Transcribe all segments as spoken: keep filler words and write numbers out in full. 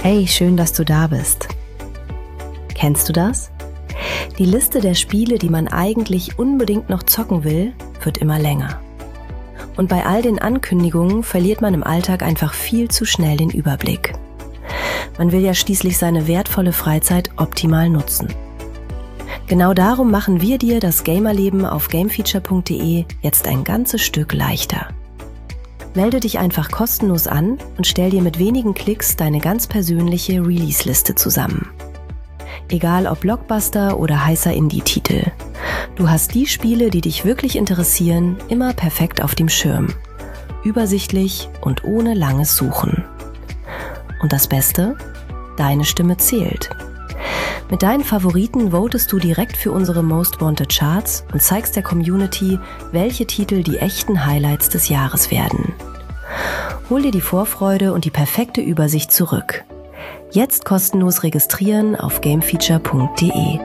Hey, schön, dass du da bist. Kennst du das? Die Liste der Spiele, die man eigentlich unbedingt noch zocken will, wird immer länger. Und bei all den Ankündigungen verliert man im Alltag einfach viel zu schnell den Überblick. Man will ja schließlich seine wertvolle Freizeit optimal nutzen. Genau darum machen wir dir das Gamerleben auf gamefeature punkt de jetzt ein ganzes Stück leichter. Melde dich einfach kostenlos an und stell dir mit wenigen Klicks deine ganz persönliche Release-Liste zusammen. Egal ob Blockbuster oder heißer Indie-Titel. Du hast die Spiele, die dich wirklich interessieren, immer perfekt auf dem Schirm. Übersichtlich und ohne langes Suchen. Und das Beste? Deine Stimme zählt. Mit deinen Favoriten votest du direkt für unsere Most Wanted Charts und zeigst der Community, welche Titel die echten Highlights des Jahres werden. Hol dir die Vorfreude und die perfekte Übersicht zurück. Jetzt kostenlos registrieren auf gamefeature punkt de.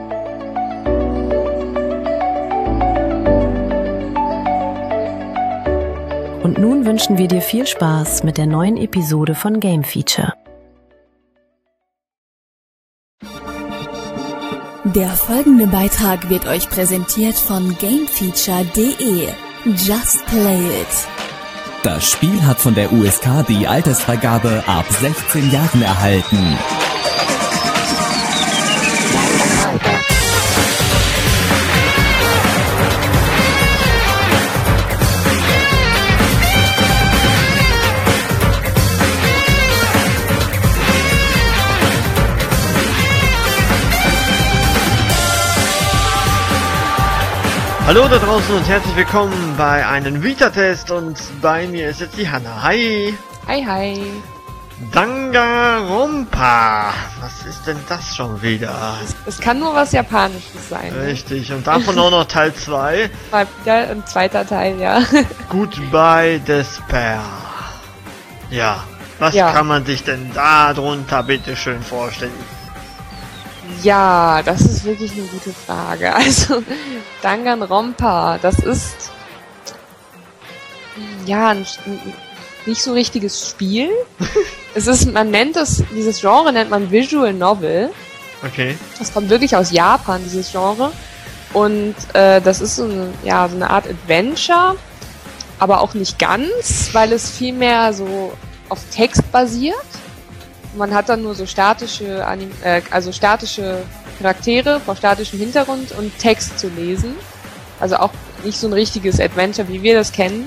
Und nun wünschen wir dir viel Spaß mit der neuen Episode von Game Feature. Der folgende Beitrag wird euch präsentiert von gamefeature punkt de. Just play it. Das Spiel hat von der U S K die Altersfreigabe ab sechzehn Jahren erhalten. Hallo da draußen und herzlich willkommen bei einem Vita-Test und bei mir ist jetzt die Hanna. Hi! Hi, hi! Danganronpa! Was ist denn das schon wieder? Es, es kann nur was Japanisches sein. Richtig, ne? Und davon auch noch Teil zwei. Mal wieder ein zweiter Teil, ja. Goodbye Despair. Ja, was ja. kann man sich denn da drunter bitte schön vorstellen? Ja, das ist wirklich eine gute Frage. Also, Danganronpa, das ist ja ein, nicht so richtiges Spiel. Es ist, man nennt es, dieses Genre nennt man Visual Novel. Okay. Das kommt wirklich aus Japan, dieses Genre. Und äh, das ist so eine, ja, so eine Art Adventure, aber auch nicht ganz, weil es vielmehr so auf Text basiert. Man hat dann nur so statische, Anim äh, also statische Charaktere vor statischem Hintergrund und Text zu lesen. Also auch nicht so ein richtiges Adventure, wie wir das kennen.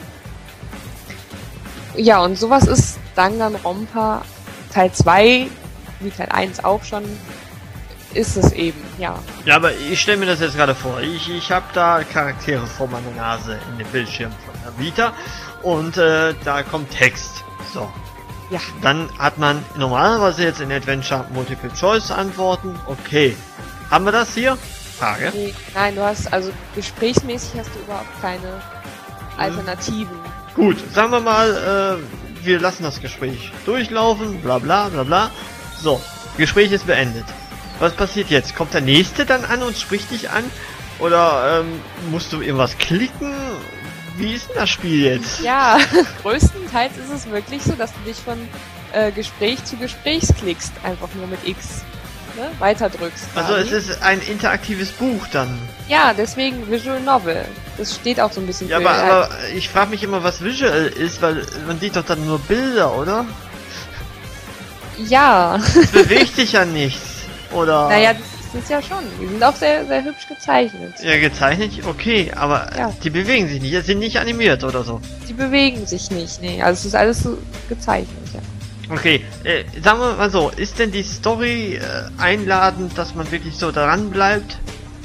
Ja, und sowas ist Danganronpa Teil zwei, wie Teil eins auch schon, ist es eben, ja. Ja, aber ich stelle mir das jetzt gerade vor. Ich, ich habe da Charaktere vor meiner Nase in dem Bildschirm von der Vita und äh, da kommt Text. So. Ja. Dann hat man normalerweise jetzt in Adventure Multiple-Choice-Antworten. Okay. Haben wir das hier? Frage. Nee, nein, du hast, also gesprächsmäßig hast du überhaupt keine Alternativen. Gut, sagen wir mal, äh, wir lassen das Gespräch durchlaufen, bla bla bla bla. So, Gespräch ist beendet. Was passiert jetzt? Kommt der Nächste dann an und spricht dich an? Oder ähm, musst du irgendwas klicken? Wie ist denn das Spiel jetzt? Ja, größtenteils ist es wirklich so, dass du dich von äh, Gespräch zu Gespräch klickst, einfach nur mit X, ne? Weiter drückst. Also es ist ein interaktives Buch dann. Ja, deswegen Visual Novel. Das steht auch so ein bisschen ja, für. Aber, aber ich frage mich immer, was Visual ist, weil man sieht doch dann nur Bilder, oder? Ja. Es bewegt sich ja nichts, oder? Naja, das ist ja schon. Die sind auch sehr, sehr hübsch gezeichnet. Ja, gezeichnet, okay, aber ja. Die bewegen sich nicht, die sind nicht animiert oder so. Die bewegen sich nicht, nee. Also es ist alles so gezeichnet, ja. Okay, äh, sagen wir mal so, ist denn die Story äh, einladend, dass man wirklich so dran bleibt?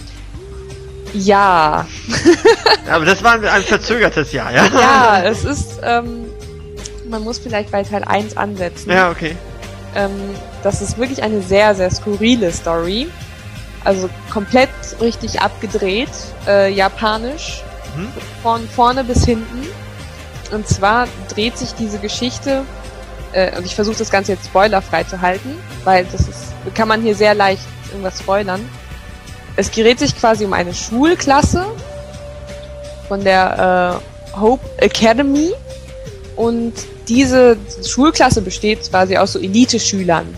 Ja. Aber das war ein, ein verzögertes Ja, ja? Ja, es ist, ähm, man muss vielleicht bei Teil eins ansetzen. Ja, okay. Ähm, das ist wirklich eine sehr, sehr skurrile Story. Also komplett richtig abgedreht, äh, japanisch, mhm. von vorne bis hinten. Und zwar dreht sich diese Geschichte, äh, und ich versuche das Ganze jetzt spoilerfrei zu halten, weil das ist, kann man hier sehr leicht irgendwas spoilern. Es dreht sich quasi um eine Schulklasse von der äh, Hope Academy und diese Schulklasse besteht quasi aus so Elite-Schülern.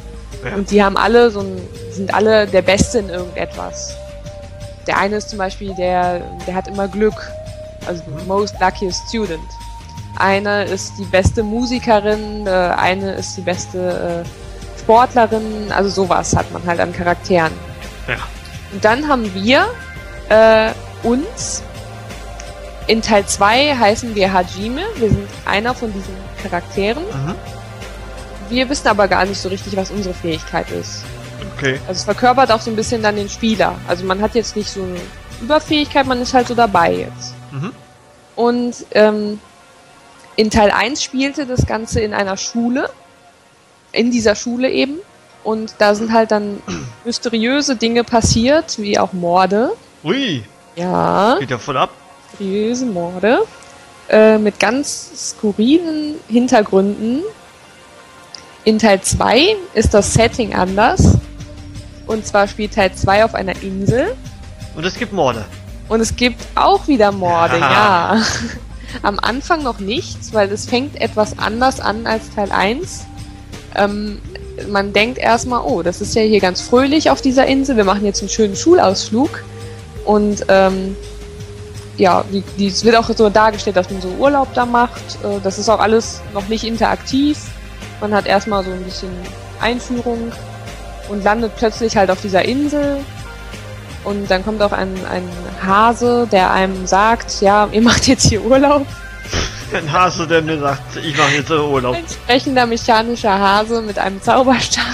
Ja. Und die haben alle so ein, sind alle der Beste in irgendetwas. Der eine ist zum Beispiel, der, der hat immer Glück. Also most luckiest student. Eine ist die beste Musikerin, äh, eine ist die beste äh, Sportlerin, also sowas hat man halt an Charakteren. Ja. Und dann haben wir äh, uns, in Teil zwei heißen wir Hajime, wir sind einer von diesen Charakteren. Mhm. Wir wissen aber gar nicht so richtig, was unsere Fähigkeit ist. Okay. Also es verkörpert auch so ein bisschen dann den Spieler. Also man hat jetzt nicht so eine Überfähigkeit, man ist halt so dabei jetzt. Mhm. Und ähm, in Teil eins spielte das Ganze in einer Schule, in dieser Schule eben. Und da sind halt dann mysteriöse Dinge passiert, wie auch Morde. Ui, Ja, geht ja voll ab. mysteriöse Morde. Äh, mit ganz skurrilen Hintergründen. In Teil zwei ist das Setting anders. Und zwar spielt Teil zwei auf einer Insel. Und es gibt Morde. Und es gibt auch wieder Morde, Ja. ja. Am Anfang noch nichts, weil es fängt etwas anders an als Teil eins. Ähm, man denkt erstmal, oh, das ist ja hier ganz fröhlich auf dieser Insel. Wir machen jetzt einen schönen Schulausflug. Und ähm, ja, die, die, es wird auch so dargestellt, dass man so Urlaub da macht. Äh, das ist auch alles noch nicht interaktiv. Man hat erstmal so ein bisschen Einführung und landet plötzlich halt auf dieser Insel. Und dann kommt auch ein, ein Hase, der einem sagt, ja, ihr macht jetzt hier Urlaub. Ein Hase, der mir sagt, ich mache jetzt Urlaub. Ein sprechender mechanischer Hase mit einem Zauberstab.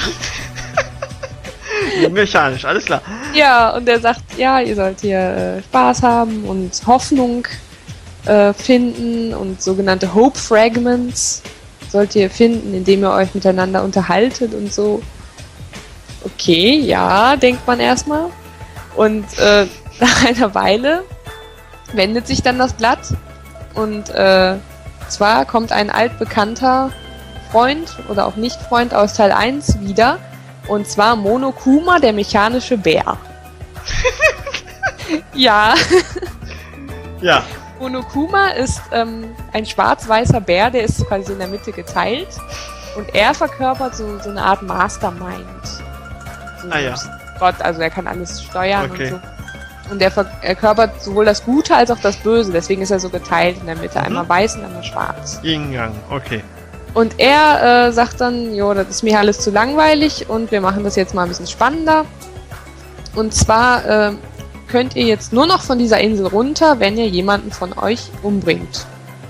Mechanisch, alles klar. Ja, und der sagt, ja, ihr sollt hier äh, Spaß haben und Hoffnung äh, finden und sogenannte Hope Fragments sollt ihr finden, indem ihr euch miteinander unterhaltet und so. Okay, ja, denkt man erstmal. Und äh, nach einer Weile wendet sich dann das Blatt und äh, zwar kommt ein altbekannter Freund oder auch Nicht-Freund aus Teil eins wieder, und zwar Monokuma, der mechanische Bär. Ja. Ja. Monokuma ist ähm, ein schwarz-weißer Bär, der ist quasi in der Mitte geteilt und er verkörpert so, so eine Art Mastermind. So Ah ja. Gott, also er kann alles steuern Okay. und so. Und er verkörpert sowohl das Gute als auch das Böse, deswegen ist er so geteilt in der Mitte, Mhm. einmal weiß und einmal schwarz. Yin-Yang, okay. Und er äh, sagt dann, jo, das ist mir alles zu langweilig und wir machen das jetzt mal ein bisschen spannender. Und zwar äh, könnt ihr jetzt nur noch von dieser Insel runter, wenn ihr jemanden von euch umbringt.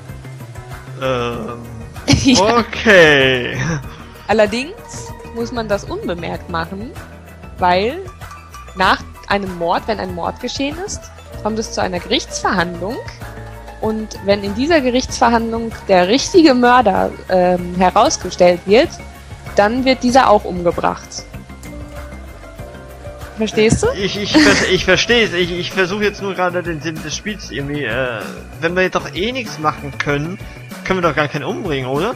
Ähm, Ja. okay. Allerdings muss man das unbemerkt machen, weil nach einem Mord, wenn ein Mord geschehen ist, kommt es zu einer Gerichtsverhandlung. Und wenn in dieser Gerichtsverhandlung der richtige Mörder ähm, herausgestellt wird, dann wird dieser auch umgebracht. Verstehst du? Ich, ich, ver- ich verstehe es. Ich, ich versuche jetzt nur gerade den Sinn des Spiels irgendwie. Äh, wenn wir jetzt doch eh nichts machen können, können wir doch gar keinen umbringen, oder?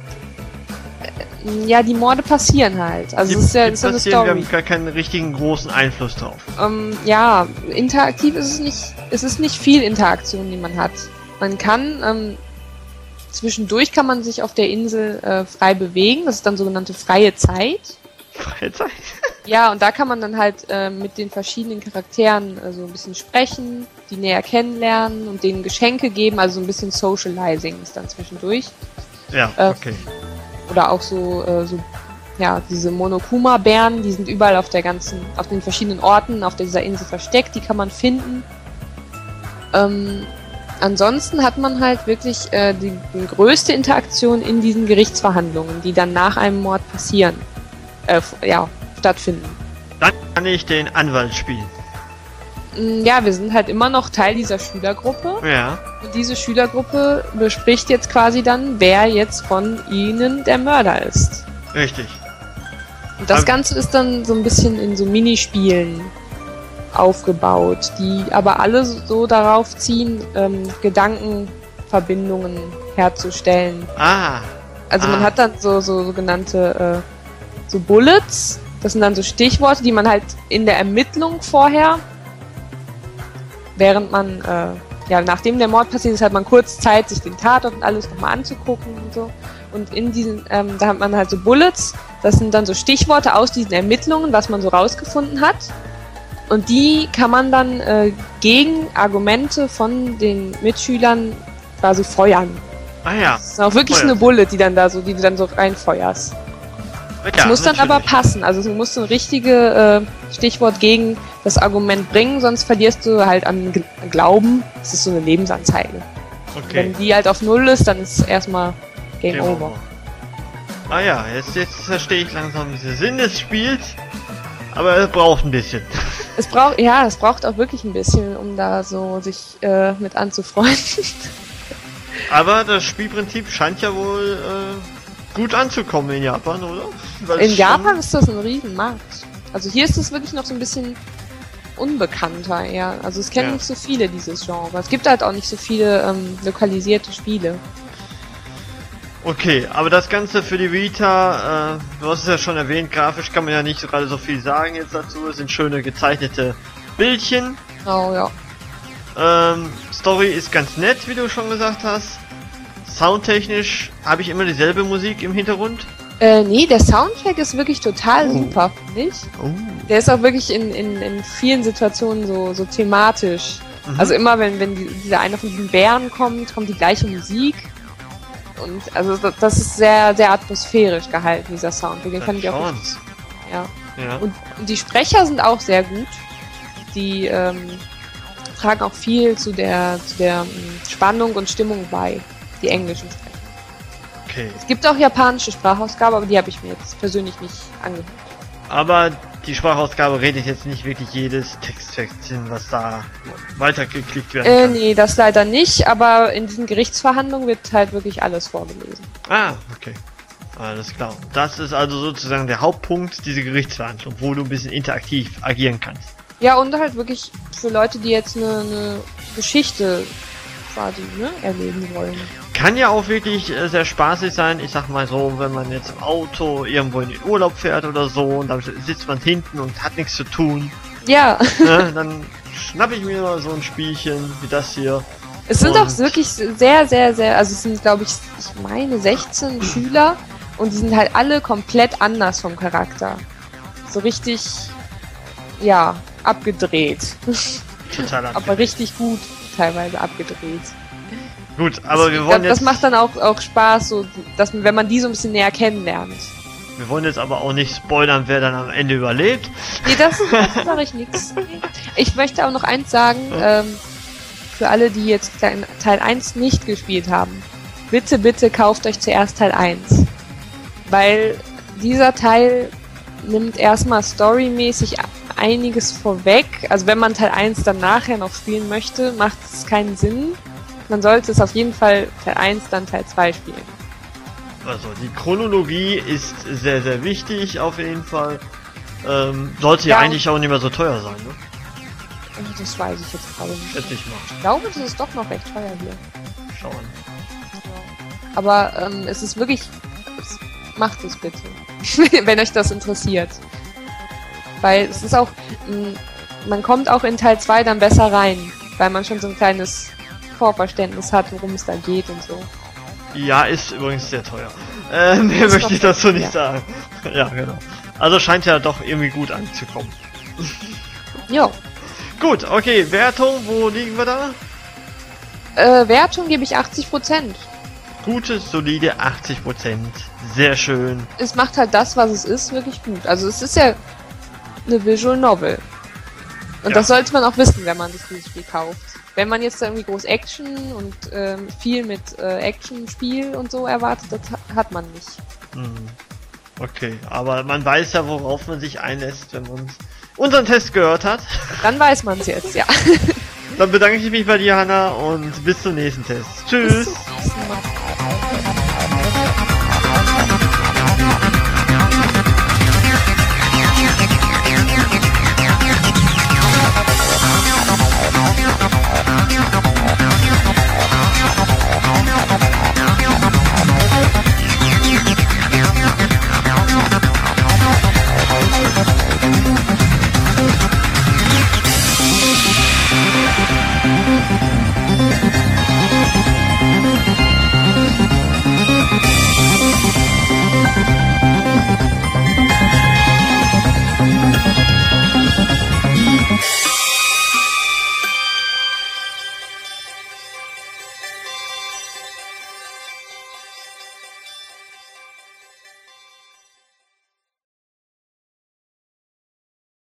Ja, die Morde passieren halt. Also Die- es ist ja, die ist ja eine passieren, wir Story. haben gar keinen richtigen großen Einfluss drauf. Ähm, ja, interaktiv ist es nicht, es ist nicht viel Interaktion, die man hat. Man kann, ähm, zwischendurch kann man sich auf der Insel äh, frei bewegen, das ist dann sogenannte freie Zeit. Freizeit? Ja, und da kann man dann halt äh, mit den verschiedenen Charakteren äh, so ein bisschen sprechen, die näher kennenlernen und denen Geschenke geben, also so ein bisschen Socializing ist dann zwischendurch. Ja, Äh, okay. Oder auch so, äh, so ja, diese Monokuma-Bären, die sind überall auf der ganzen, auf den verschiedenen Orten auf dieser Insel versteckt, die kann man finden. Ähm, ansonsten hat man halt wirklich äh, die, die größte Interaktion in diesen Gerichtsverhandlungen, die dann nach einem Mord passieren, äh, f- ja, stattfinden. Dann kann ich den Anwalt spielen. Mm, Ja, wir sind halt immer noch Teil dieser Schülergruppe. Ja. Und diese Schülergruppe bespricht jetzt quasi dann, wer jetzt von ihnen der Mörder ist. Richtig. Und das Aber- Ganze ist dann so ein bisschen in so Minispielen aufgebaut, die aber alle so darauf ziehen, ähm, Gedankenverbindungen herzustellen. Ah. Also man Ah. hat dann so, so sogenannte äh, so Bullets, das sind dann so Stichworte, die man halt in der Ermittlung vorher, während man, äh, ja, nachdem der Mord passiert ist, hat man kurz Zeit, sich den Tatort und alles nochmal anzugucken und so. Und in diesen, ähm, da hat man halt so Bullets, Das sind dann so Stichworte aus diesen Ermittlungen, was man so rausgefunden hat. Und die kann man dann äh, gegen Argumente von den Mitschülern quasi feuern. Ah ja. Das ist auch wirklich Feuer. eine Bullet, die dann da so, die du dann so reinfeuerst. Ja, Es muss dann natürlich. aber passen. Also du musst ein richtiges äh, Stichwort gegen das Argument bringen, sonst verlierst du halt an G Glauben. Das ist so eine Lebensanzeige. Okay. Wenn die halt auf Null ist, dann ist erstmal Game, Game over. over. Ah ja, jetzt, jetzt verstehe ich langsam den Sinn des Spiels. Aber es braucht ein bisschen. Es braucht, ja, es braucht auch wirklich ein bisschen, um da so sich äh, mit anzufreunden. Aber das Spielprinzip scheint ja wohl äh, gut anzukommen in Japan, oder? Weil In es Japan schon- ist das ein Riesenmarkt. Also hier ist es wirklich noch so ein bisschen unbekannter eher. Also es kennen Ja. nicht so viele dieses Genre. Es gibt halt auch nicht so viele ähm, lokalisierte Spiele. Okay, aber das Ganze für die Vita, äh, du hast es ja schon erwähnt, grafisch kann man ja nicht so gerade so viel sagen jetzt dazu. Es sind schöne gezeichnete Bildchen. Oh ja. Ähm, Story ist ganz nett, wie du schon gesagt hast. Soundtechnisch habe ich immer dieselbe Musik im Hintergrund. Äh, nee, der Soundtrack ist wirklich total Oh. super, finde ich. Oh. Der ist auch wirklich in, in, in vielen Situationen so, so thematisch. Mhm. Also immer, wenn, wenn die, dieser eine von diesen Bären kommt, kommt die gleiche Musik. Und also das- das ist sehr, sehr atmosphärisch gehalten, dieser Soundtrack. Den fand ich auch schon. richtig, ja. Ja. Und, und die Sprecher sind auch sehr gut. Die ähm, tragen auch viel zu der, zu der ähm, Spannung und Stimmung bei, die englischen Sprecher. Okay. Es gibt auch japanische Sprachausgabe, aber die habe ich mir jetzt persönlich nicht angehört. Aber die Sprachausgabe redet jetzt nicht wirklich jedes Textfektchen, was da weitergeklickt werden Äh, kann. nee, das leider nicht, aber in diesen Gerichtsverhandlungen wird halt wirklich alles vorgelesen. Ah, okay. Alles klar. Das ist also sozusagen der Hauptpunkt, diese Gerichtsverhandlung, wo du ein bisschen interaktiv agieren kannst. Ja, und halt wirklich für Leute, die jetzt eine, eine Geschichte quasi ne, erleben wollen. Kann ja auch wirklich äh, sehr spaßig sein. Ich sag mal so, wenn man jetzt im Auto irgendwo in den Urlaub fährt oder so und dann sitzt man hinten und hat nichts zu tun, Ja, ne, dann schnapp ich mir mal so ein Spielchen wie das hier. es sind Und- auch wirklich sehr, sehr, sehr, also es sind glaube ich, ich meine sechzehn Schüler und die sind halt alle komplett anders vom Charakter. So richtig, ja, abgedreht. Total Aber abgefahren. richtig gut teilweise abgedreht. Gut, aber wir das, wollen das jetzt, macht dann auch, auch Spaß, so, dass, wenn man die so ein bisschen näher kennenlernt. wir wollen jetzt aber auch nicht spoilern, wer dann am Ende überlebt. Nee, das, das sage ich nichts. Ich möchte auch noch eins sagen, ähm, für alle, die jetzt Teil eins nicht gespielt haben. Bitte, bitte kauft euch zuerst Teil eins. Weil dieser Teil nimmt erstmal storymäßig einiges vorweg. Also wenn man Teil eins dann nachher noch spielen möchte, macht es keinen Sinn. Man sollte es auf jeden Fall Teil eins, dann Teil zwei spielen. Also die Chronologie ist sehr, sehr wichtig auf jeden Fall. Ähm, sollte ja Ja. eigentlich auch nicht mehr so teuer sein, ne? Also das weiß ich jetzt gerade nicht. Schätze ich mal. Ich glaube, das ist doch noch recht teuer hier. Schauen. Aber ähm, es ist wirklich... Es, macht es bitte. Wenn euch das interessiert. Weil es ist auch... Mh, man kommt auch in Teil zwei dann besser rein. Weil man schon so ein kleines Vorverständnis hat, worum es da geht und so. Ja, ist übrigens sehr teuer. Äh, mehr Ist möchte noch- ich dazu nicht ja. sagen. Ja, genau. Also scheint ja doch irgendwie gut anzukommen. Jo. Gut, okay, Wertung, wo liegen wir da? Äh, Wertung gebe ich achtzig Prozent. Gute, solide achtzig Prozent. Sehr schön. Es macht halt das, was es ist, wirklich gut. Also es ist ja eine Visual Novel. Und Ja. das sollte man auch wissen, wenn man sich dieses Spiel kauft. Wenn man jetzt da irgendwie groß Action und ähm, viel mit äh, Action-Spiel und so erwartet, das ha- hat man nicht. Hm. Okay, aber man weiß ja, worauf man sich einlässt, wenn man unseren Test gehört hat. Dann weiß man es jetzt, ja. Dann bedanke ich mich bei dir, Hanna, und bis zum nächsten Test. Tschüss!